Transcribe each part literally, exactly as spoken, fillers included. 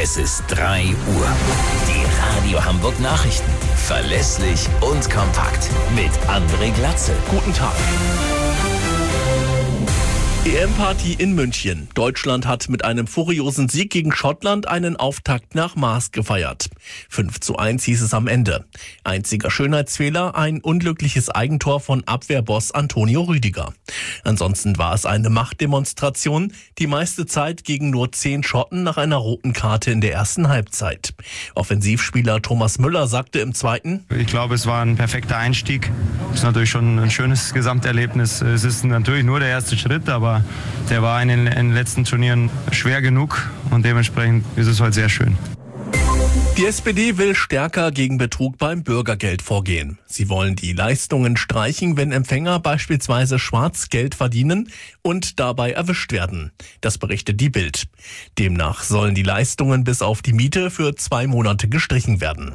Es ist drei Uhr. Die Radio Hamburg Nachrichten. Verlässlich und kompakt. Mit André Glatzel. Guten Tag. E M-Party in München. Deutschland hat mit einem furiosen Sieg gegen Schottland einen Auftakt nach Maß gefeiert. fünf zu eins hieß es am Ende. Einziger Schönheitsfehler, ein unglückliches Eigentor von Abwehrboss Antonio Rüdiger. Ansonsten war es eine Machtdemonstration, die meiste Zeit gegen nur zehn Schotten nach einer roten Karte in der ersten Halbzeit. Offensivspieler Thomas Müller sagte im zweiten: Ich glaube, es war ein perfekter Einstieg. Es ist natürlich schon ein schönes Gesamterlebnis. Es ist natürlich nur der erste Schritt, aber der war in den, in den letzten Turnieren schwer genug und dementsprechend ist es heute sehr schön. Die S P D will stärker gegen Betrug beim Bürgergeld vorgehen. Sie wollen die Leistungen streichen, wenn Empfänger beispielsweise Schwarzgeld verdienen und dabei erwischt werden. Das berichtet die Bild. Demnach sollen die Leistungen bis auf die Miete für zwei Monate gestrichen werden.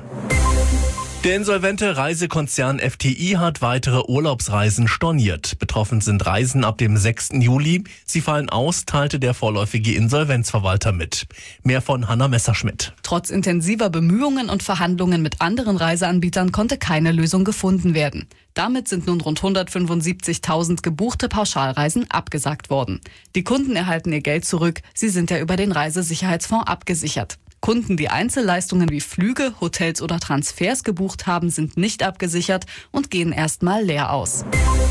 Der insolvente Reisekonzern F T I hat weitere Urlaubsreisen storniert. Betroffen sind Reisen ab dem sechsten Juli. Sie fallen aus, teilte der vorläufige Insolvenzverwalter mit. Mehr von Hanna Messerschmidt. Trotz intensiver Bemühungen und Verhandlungen mit anderen Reiseanbietern konnte keine Lösung gefunden werden. Damit sind nun rund hundertfünfundsiebzigtausend gebuchte Pauschalreisen abgesagt worden. Die Kunden erhalten ihr Geld zurück. Sie sind ja über den Reisesicherheitsfonds abgesichert. Kunden, die Einzelleistungen wie Flüge, Hotels oder Transfers gebucht haben, sind nicht abgesichert und gehen erstmal leer aus.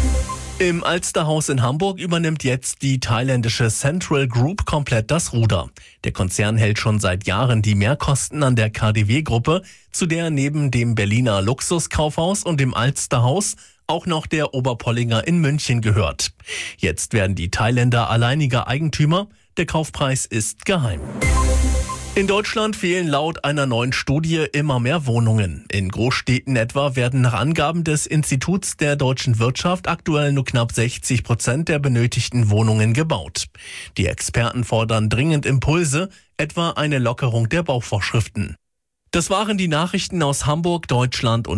Im Alsterhaus in Hamburg übernimmt jetzt die thailändische Central Group komplett das Ruder. Der Konzern hält schon seit Jahren die Mehrkosten an der K D W-Gruppe, zu der neben dem Berliner Luxuskaufhaus und dem Alsterhaus auch noch der Oberpollinger in München gehört. Jetzt werden die Thailänder alleiniger Eigentümer. Der Kaufpreis ist geheim. In Deutschland fehlen laut einer neuen Studie immer mehr Wohnungen. In Großstädten etwa werden nach Angaben des Instituts der deutschen Wirtschaft aktuell nur knapp sechzig Prozent der benötigten Wohnungen gebaut. Die Experten fordern dringend Impulse, etwa eine Lockerung der Bauvorschriften. Das waren die Nachrichten aus Hamburg, Deutschland und